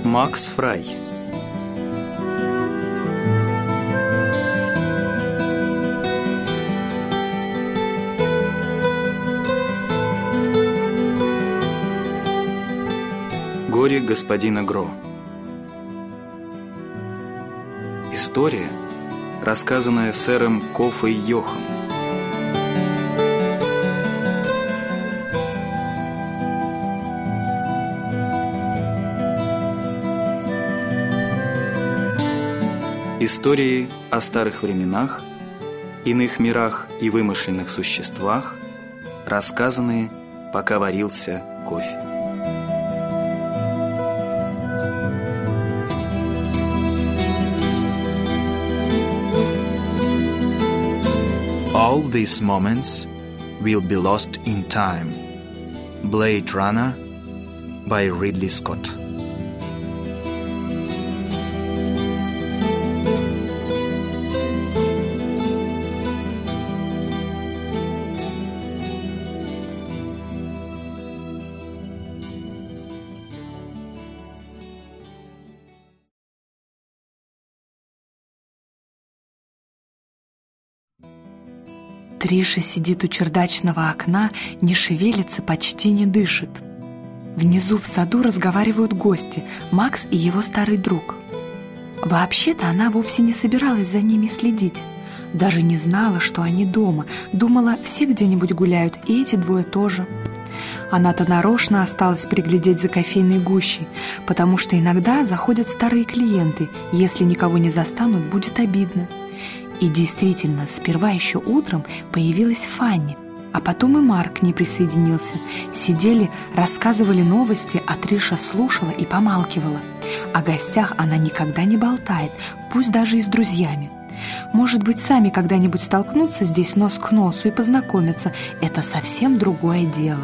Макс Фрай. Горе господина Гро. История, рассказанная сэром Кофой Йохом. Истории о старых временах, иных мирах и вымышленных существах, рассказанные, пока варился кофе. All these moments will be lost in time. Blade Runner by Ridley Scott. Триша сидит у чердачного окна, не шевелится, почти не дышит. Внизу в саду разговаривают гости, Макс и его старый друг. Вообще-то она вовсе не собиралась за ними следить. Даже не знала, что они дома. Думала, все где-нибудь гуляют, и эти двое тоже. Она-то нарочно осталась приглядеть за кофейной гущей, потому что иногда заходят старые клиенты. Если никого не застанут, будет обидно. И действительно, сперва еще утром появилась Фанни, а потом и Марк к ней присоединился. Сидели, рассказывали новости, а Триша слушала и помалкивала. О гостях она никогда не болтает, пусть даже и с друзьями. Может быть, сами когда-нибудь столкнутся здесь нос к носу и познакомятся. Это совсем другое дело.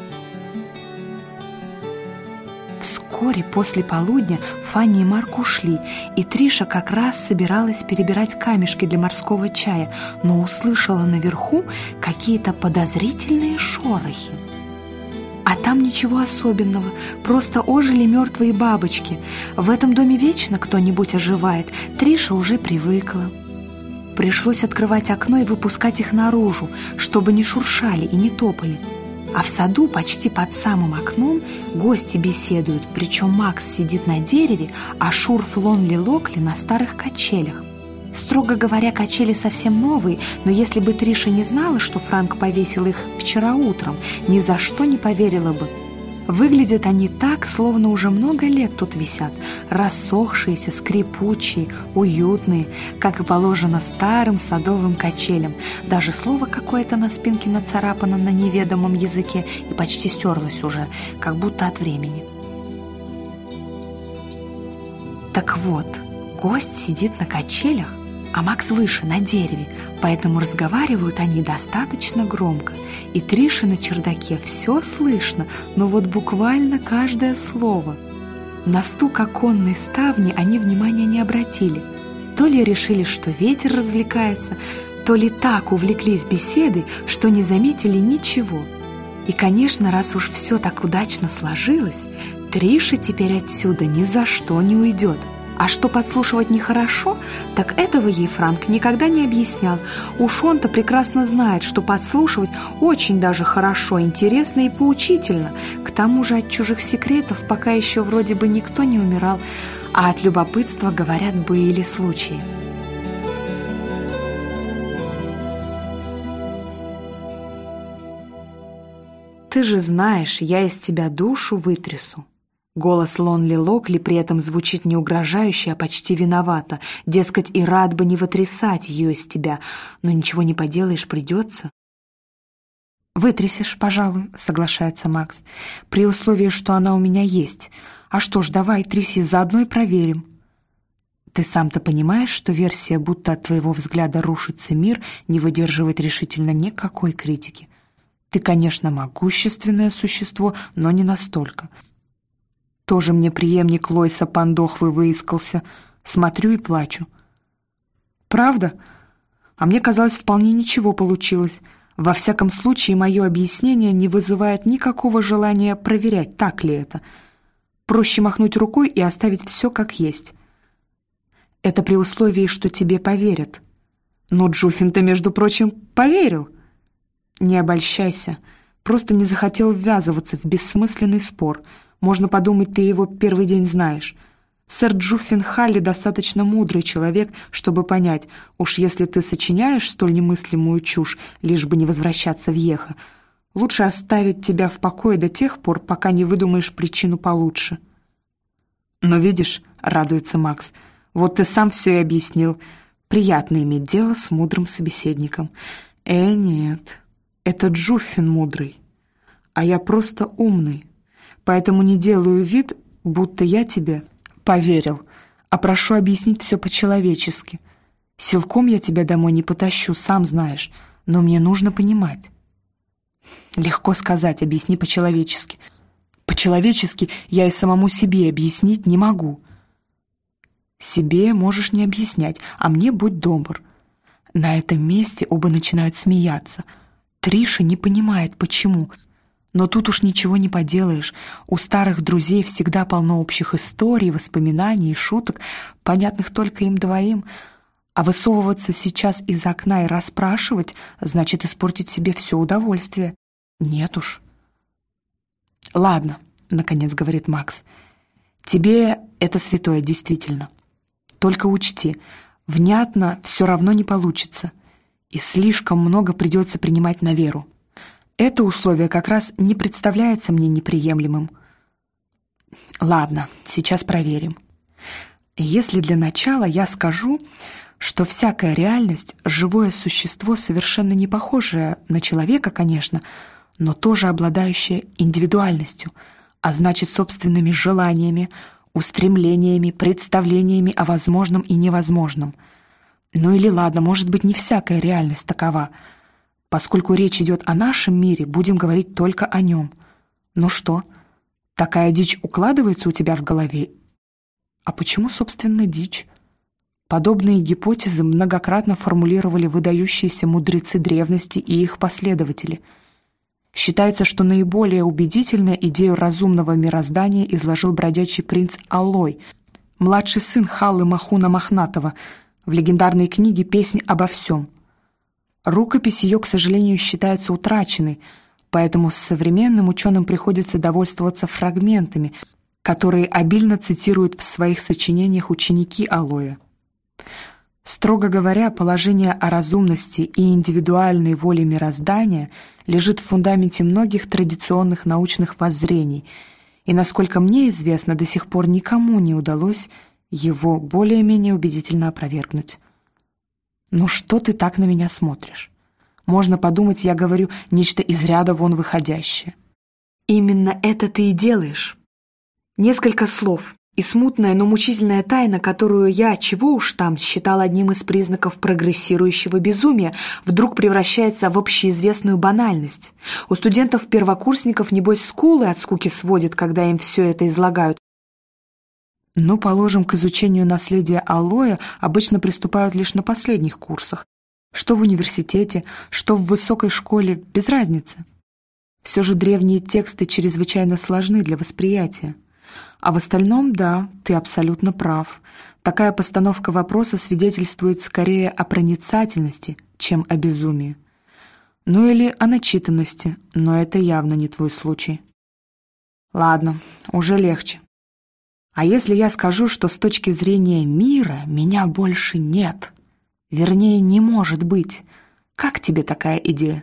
Вскоре после полудня Фанни и Марк ушли, и Триша как раз собиралась перебирать камешки для морского чая, но услышала наверху какие-то подозрительные шорохи. А там ничего особенного, просто ожили мертвые бабочки. В этом доме вечно кто-нибудь оживает, Триша уже привыкла. Пришлось открывать окно и выпускать их наружу, чтобы не шуршали и не топали. А в саду почти под самым окном гости беседуют, причем Макс сидит на дереве, а Шурф Лонли Локли на старых качелях. Строго говоря, качели совсем новые, но если бы Триша не знала, что Франк повесил их вчера утром, ни за что не поверила бы. Выглядят они так, словно уже много лет тут висят, рассохшиеся, скрипучие, уютные, как и положено старым садовым качелям. Даже слово какое-то на спинке нацарапано на неведомом языке и почти стерлось уже, как будто от времени. Так вот, гость сидит на качелях, а Макс выше, на дереве, поэтому разговаривают они достаточно громко. И Трише на чердаке все слышно, но вот буквально каждое слово. На стук оконной ставни они внимания не обратили. То ли решили, что ветер развлекается, то ли так увлеклись беседой, что не заметили ничего. И, конечно, раз уж все так удачно сложилось, Триша теперь отсюда ни за что не уйдет. А что подслушивать нехорошо, так этого ей Франк никогда не объяснял. Уж он-то прекрасно знает, что подслушивать очень даже хорошо, интересно и поучительно. К тому же от чужих секретов пока еще вроде бы никто не умирал, а от любопытства, говорят, были случаи. «Ты же знаешь, я из тебя душу вытрясу». Голос Лонли Локли при этом звучит не угрожающе, а почти виновато. Дескать, и рад бы не вытрясать ее из тебя, но ничего не поделаешь, придется. «Вытрясешь, пожалуй», — соглашается Макс, «при условии, что она у меня есть. А что ж, давай, тряси, заодно и проверим». «Ты сам-то понимаешь, что версия, будто от твоего взгляда рушится мир, не выдерживает решительно никакой критики. Ты, конечно, могущественное существо, но не настолько». Тоже мне преемник Лойса Пандохвы выискался. Смотрю и плачу. Правда? А мне казалось, вполне ничего получилось. Во всяком случае, мое объяснение не вызывает никакого желания проверять, так ли это. Проще махнуть рукой и оставить все как есть. Это при условии, что тебе поверят. Но Джуффин-то, между прочим, поверил. Не обольщайся. Просто не захотел ввязываться в бессмысленный спор. Можно подумать, ты его первый день знаешь. Сэр Джуффин Халли достаточно мудрый человек, чтобы понять, уж если ты сочиняешь столь немыслимую чушь, лишь бы не возвращаться в Йеха, лучше оставить тебя в покое до тех пор, пока не выдумаешь причину получше. Но видишь, радуется Макс, вот ты сам все и объяснил. Приятно иметь дело с мудрым собеседником. Нет, это Джуффин мудрый, а я просто умный, поэтому не делаю вид, будто я тебе поверил, а прошу объяснить все по-человечески. Силком я тебя домой не потащу, сам знаешь, но мне нужно понимать. Легко сказать, объясни по-человечески. По-человечески я и самому себе объяснить не могу. Себе можешь не объяснять, а мне будь добр. На этом месте оба начинают смеяться. Триша не понимает, почему. Но тут уж ничего не поделаешь. У старых друзей всегда полно общих историй, воспоминаний и шуток, понятных только им двоим. А высовываться сейчас из окна и расспрашивать значит испортить себе все удовольствие. Нет уж. «Ладно», — наконец говорит Макс, — «тебе это святое действительно. Только учти, внятно все равно не получится, и слишком много придется принимать на веру. Это условие как раз не представляется мне неприемлемым. Ладно, сейчас проверим. Если для начала я скажу, что всякая реальность — живое существо, совершенно не похожее на человека, конечно, но тоже обладающее индивидуальностью, а значит, собственными желаниями, устремлениями, представлениями о возможном и невозможном. Ну или ладно, может быть, не всякая реальность такова. Поскольку речь идет о нашем мире, будем говорить только о нем. Ну что, такая дичь укладывается у тебя в голове? А почему, собственно, дичь? Подобные гипотезы многократно формулировали выдающиеся мудрецы древности и их последователи. Считается, что наиболее убедительно идею разумного мироздания изложил бродячий принц Алой, младший сын Халлы Махуна Мохнатого, в легендарной книге «Песнь обо всем». Рукопись ее, к сожалению, считается утраченной, поэтому современным ученым приходится довольствоваться фрагментами, которые обильно цитируют в своих сочинениях ученики Алоя. Строго говоря, положение о разумности и индивидуальной воле мироздания лежит в фундаменте многих традиционных научных воззрений, и, насколько мне известно, до сих пор никому не удалось его более-менее убедительно опровергнуть. «Ну что ты так на меня смотришь? Можно подумать, я говорю нечто из ряда вон выходящее». «Именно это ты и делаешь. Несколько слов, и смутная, но мучительная тайна, которую я, чего уж там, считал одним из признаков прогрессирующего безумия, вдруг превращается в общеизвестную банальность. У студентов-первокурсников, небось, скулы от скуки сводят, когда им все это излагают. Но, положим, к изучению наследия Алоя обычно приступают лишь на последних курсах. Что в университете, что в высокой школе, без разницы. Все же древние тексты чрезвычайно сложны для восприятия. А в остальном, да, ты абсолютно прав. Такая постановка вопроса свидетельствует скорее о проницательности, чем о безумии. Ну или о начитанности, но это явно не твой случай. Ладно, уже легче. А если я скажу, что с точки зрения мира меня больше нет, вернее, не может быть, как тебе такая идея?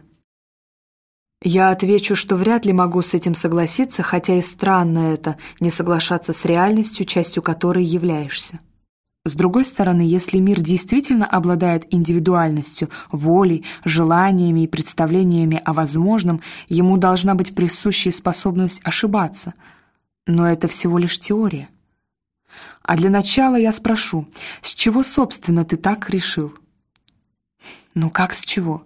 Я отвечу, что вряд ли могу с этим согласиться, хотя и странно это, не соглашаться с реальностью, частью которой являешься. С другой стороны, если мир действительно обладает индивидуальностью, волей, желаниями и представлениями о возможном, ему должна быть присущая способность ошибаться. Но это всего лишь теория. А для начала я спрошу, с чего, собственно, ты так решил? Ну как с чего?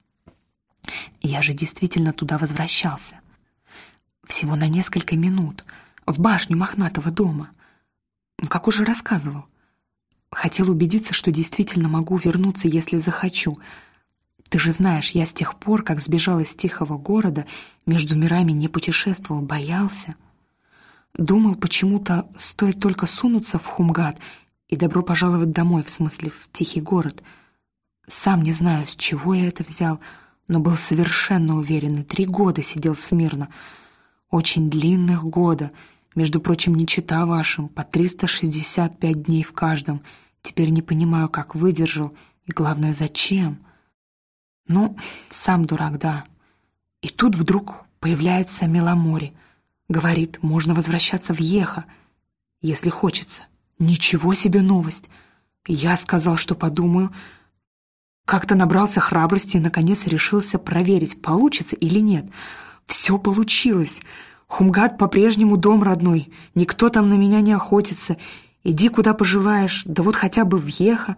Я же действительно туда возвращался. Всего на несколько минут, в башню Мохнатого дома. Как уже рассказывал. Хотел убедиться, что действительно могу вернуться, если захочу. Ты же знаешь, я с тех пор, как сбежал из тихого города, между мирами не путешествовал, боялся. Думал, почему-то стоит только сунуться в Хумгат и добро пожаловать домой, в смысле в тихий город. Сам не знаю, с чего я это взял, но был совершенно уверен, и 3 года сидел смирно. Очень длинных года, между прочим, не чета вашим, по 365 дней в каждом. Теперь не понимаю, как выдержал, и главное, зачем. Ну, сам дурак, да. И тут вдруг появляется Меломори. Говорит, можно возвращаться в Еха, если хочется. Ничего себе новость. Я сказал, что подумаю. Как-то набрался храбрости и, наконец, решился проверить, получится или нет. Все получилось. Хумгат по-прежнему дом родной. Никто там на меня не охотится. Иди куда пожелаешь, да вот хотя бы в Еха.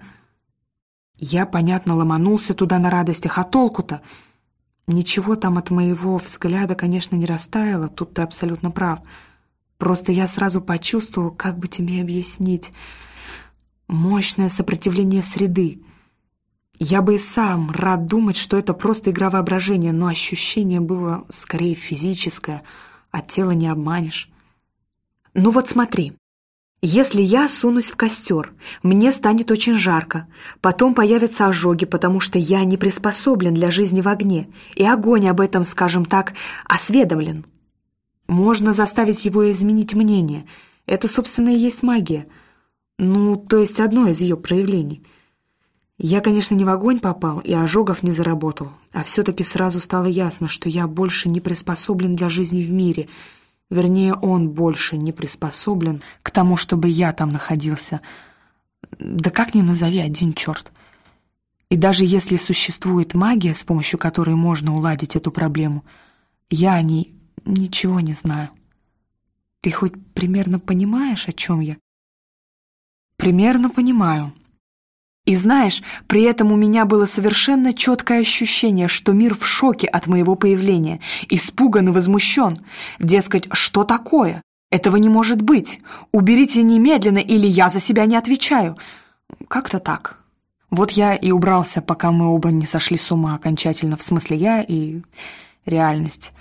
Я, понятно, ломанулся туда на радостях, а толку-то? Ничего там от моего взгляда, конечно, не растаяло, тут ты абсолютно прав. Просто я сразу почувствовал, как бы тебе объяснить, мощное сопротивление среды. Я бы и сам рад думать, что это просто игра воображения, но ощущение было скорее физическое, а тело не обманешь. Ну вот смотри. Если я сунусь в костер, мне станет очень жарко, потом появятся ожоги, потому что я не приспособлен для жизни в огне, и огонь об этом, скажем так, осведомлен. Можно заставить его изменить мнение. Это, собственно, и есть магия. Ну, то есть одно из ее проявлений. Я, конечно, не в огонь попал и ожогов не заработал, а все-таки сразу стало ясно, что я больше не приспособлен для жизни в мире. Вернее, он больше не приспособлен к тому, чтобы я там находился. Да как ни назови, один черт. И даже если существует магия, с помощью которой можно уладить эту проблему, я о ней ничего не знаю. Ты хоть примерно понимаешь, о чем я? Примерно понимаю. И знаешь, при этом у меня было совершенно четкое ощущение, что мир в шоке от моего появления, испуган и возмущен. Дескать, что такое? Этого не может быть. Уберите немедленно, или я за себя не отвечаю. Как-то так. Вот я и убрался, пока мы оба не сошли с ума окончательно, в смысле я и реальность.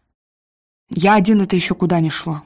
Я один, это еще куда ни шло.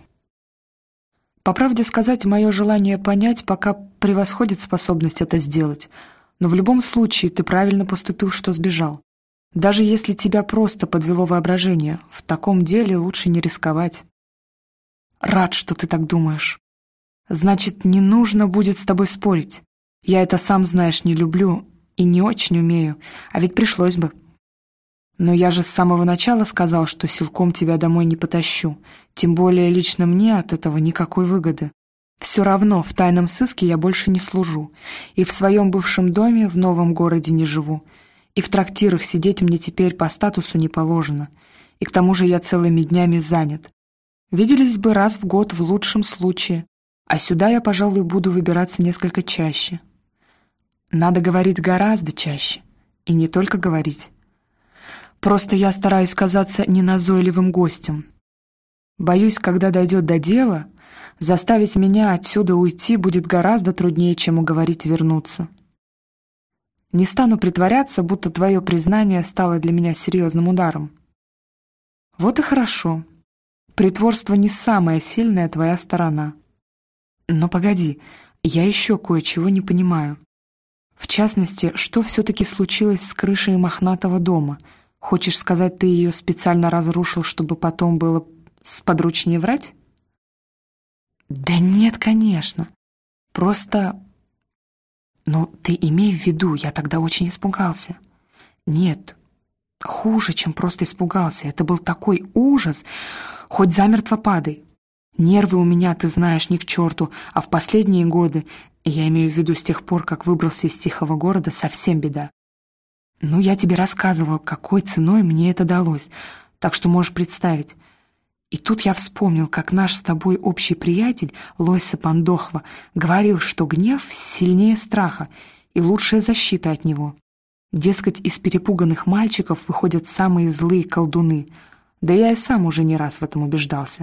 По правде сказать, мое желание понять пока превосходит способность это сделать. Но в любом случае ты правильно поступил, что сбежал. Даже если тебя просто подвело воображение, в таком деле лучше не рисковать. Рад, что ты так думаешь. Значит, не нужно будет с тобой спорить. Я это, сам знаешь, не люблю и не очень умею, а ведь пришлось бы. Но я же с самого начала сказал, что силком тебя домой не потащу. Тем более лично мне от этого никакой выгоды. Все равно в тайном сыске я больше не служу. И в своем бывшем доме в новом городе не живу. И в трактирах сидеть мне теперь по статусу не положено. И к тому же я целыми днями занят. Виделись бы раз в год в лучшем случае. А сюда я, пожалуй, буду выбираться несколько чаще. Надо говорить гораздо чаще. И не только говорить. Просто я стараюсь казаться неназойливым гостем. Боюсь, когда дойдет до дела, заставить меня отсюда уйти будет гораздо труднее, чем уговорить вернуться. Не стану притворяться, будто твое признание стало для меня серьезным ударом. Вот и хорошо. Притворство не самая сильная твоя сторона. Но погоди, я еще кое-чего не понимаю. В частности, что все-таки случилось с крышей мохнатого дома? Хочешь сказать, ты ее специально разрушил, чтобы потом было сподручнее врать? Да нет, конечно. Просто... Ну, ты имей в виду, я тогда очень испугался. Нет, хуже, чем просто испугался. Это был такой ужас, хоть замертво падай. Нервы у меня, ты знаешь, ни к черту, а в последние годы, я имею в виду с тех пор, как выбрался из тихого города, совсем беда. Ну, я тебе рассказывал, какой ценой мне это далось, так что можешь представить. И тут я вспомнил, как наш с тобой общий приятель Лойса Пандохва говорил, что гнев сильнее страха и лучшая защита от него. Дескать, из перепуганных мальчиков выходят самые злые колдуны, да я и сам уже не раз в этом убеждался.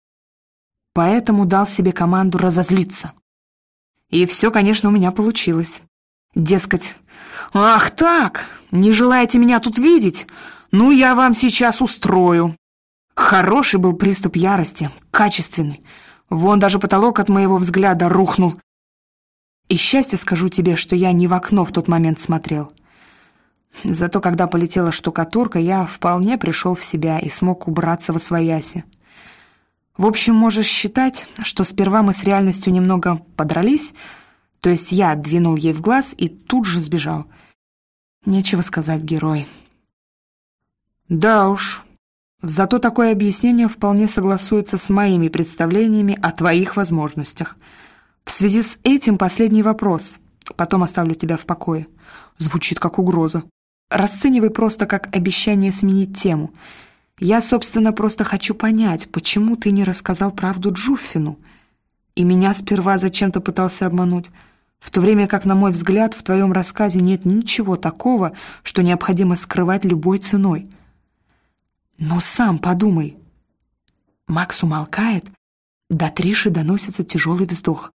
Поэтому дал себе команду разозлиться. И все, конечно, у меня получилось. Дескать, «Ах так, не желаете меня тут видеть? Ну, я вам сейчас устрою». Хороший был приступ ярости, качественный. Вон даже потолок от моего взгляда рухнул. И счастье, скажу тебе, что я не в окно в тот момент смотрел. Зато когда полетела штукатурка, я вполне пришел в себя и смог убраться восвояси. В общем, можешь считать, что сперва мы с реальностью немного подрались, то есть я двинул ей в глаз и тут же сбежал. Нечего сказать, герой. Да уж, зато такое объяснение вполне согласуется с моими представлениями о твоих возможностях. В связи с этим последний вопрос, потом оставлю тебя в покое. Звучит как угроза. Расценивай просто как обещание сменить тему. Я, собственно, просто хочу понять, почему ты не рассказал правду Джуффину. И меня сперва зачем-то пытался обмануть, в то время как, на мой взгляд, в твоем рассказе нет ничего такого, что необходимо скрывать любой ценой. Но сам подумай. Макс умолкает, до Триши доносится тяжелый вздох.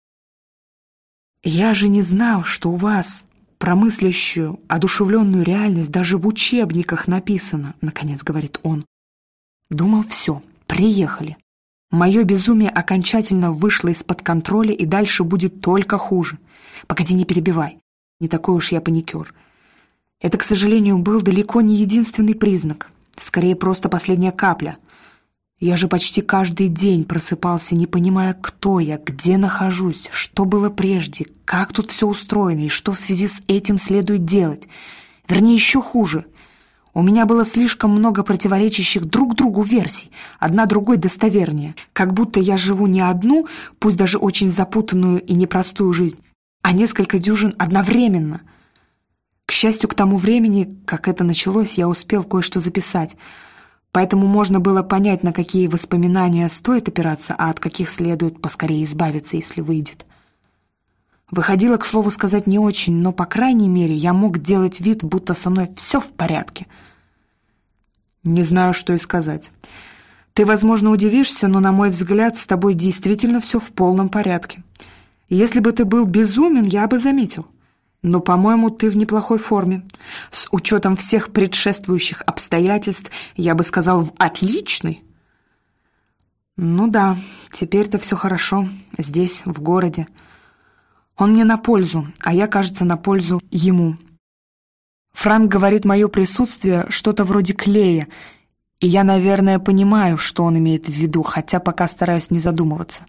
Я же не знал, что у вас про мыслящую, одушевленную реальность даже в учебниках написано, наконец говорит он. Думал, все, приехали. Мое безумие окончательно вышло из-под контроля, и дальше будет только хуже. Погоди, не перебивай. Не такой уж я паникер. Это, к сожалению, был далеко не единственный признак. Скорее, просто последняя капля. Я же почти каждый день просыпался, не понимая, кто я, где нахожусь, что было прежде, как тут все устроено и что в связи с этим следует делать. Вернее, еще хуже. У меня было слишком много противоречащих друг другу версий, одна другой достовернее. Как будто я живу не одну, пусть даже очень запутанную и непростую жизнь, а несколько дюжин одновременно. К счастью, к тому времени, как это началось, я успел кое-что записать, поэтому можно было понять, на какие воспоминания стоит опираться, а от каких следует поскорее избавиться, если выйдет. Выходило, к слову сказать, не очень, но, по крайней мере, я мог делать вид, будто со мной все в порядке. Не знаю, что и сказать. Ты, возможно, удивишься, но, на мой взгляд, с тобой действительно все в полном порядке. Если бы ты был безумен, я бы заметил. Но, по-моему, ты в неплохой форме. С учетом всех предшествующих обстоятельств, я бы сказал, в отличной. Ну да, теперь-то все хорошо. Здесь, в городе. Он мне на пользу, а я, кажется, на пользу ему. Франк говорит, мое присутствие что-то вроде клея, и я, наверное, понимаю, что он имеет в виду, хотя пока стараюсь не задумываться.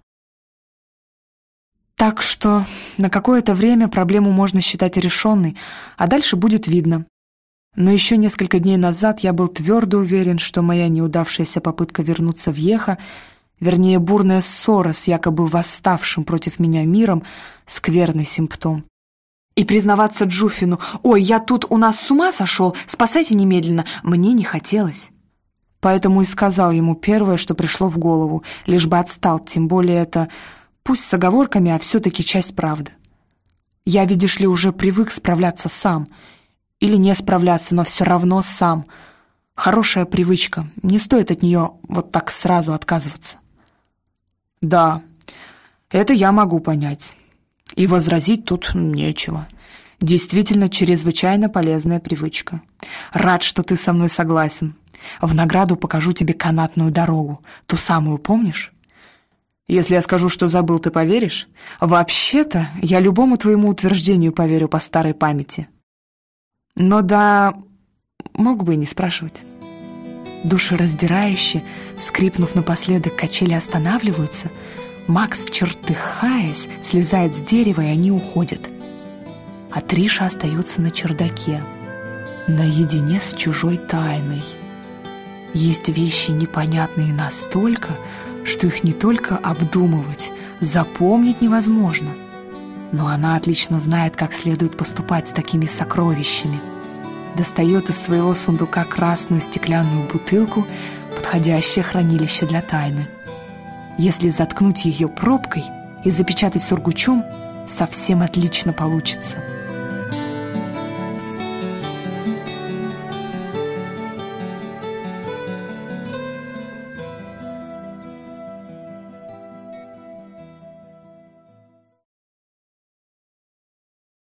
Так что на какое-то время проблему можно считать решенной, а дальше будет видно. Но еще несколько дней назад я был твердо уверен, что моя неудавшаяся попытка вернуться в Йеха, вернее, бурная ссора с якобы восставшим против меня миром, скверный симптом. И признаваться Джуффину: «Ой, я тут у нас с ума сошел, спасайте немедленно», мне не хотелось. Поэтому и сказал ему первое, что пришло в голову, лишь бы отстал, тем более это, пусть с оговорками, а все-таки часть правды. Я, видишь ли, уже привык справляться сам. Или не справляться, но все равно сам. Хорошая привычка, не стоит от нее вот так сразу отказываться. Да, это я могу понять. И возразить тут нечего. Действительно, чрезвычайно полезная привычка. Рад, что ты со мной согласен. В награду покажу тебе канатную дорогу. Ту самую, помнишь? Если я скажу, что забыл, ты поверишь? Вообще-то, я любому твоему утверждению поверю по старой памяти. Но да, мог бы и не спрашивать. Душераздирающе, скрипнув напоследок, качели останавливаются. Макс, чертыхаясь, слезает с дерева, и они уходят. А Триша остается на чердаке, наедине с чужой тайной. Есть вещи непонятные настолько, что их не только обдумывать, запомнить невозможно. Но она отлично знает, как следует поступать с такими сокровищами. Достает из своего сундука красную стеклянную бутылку, подходящее хранилище для тайны. Если заткнуть ее пробкой и запечатать сургучом, совсем отлично получится.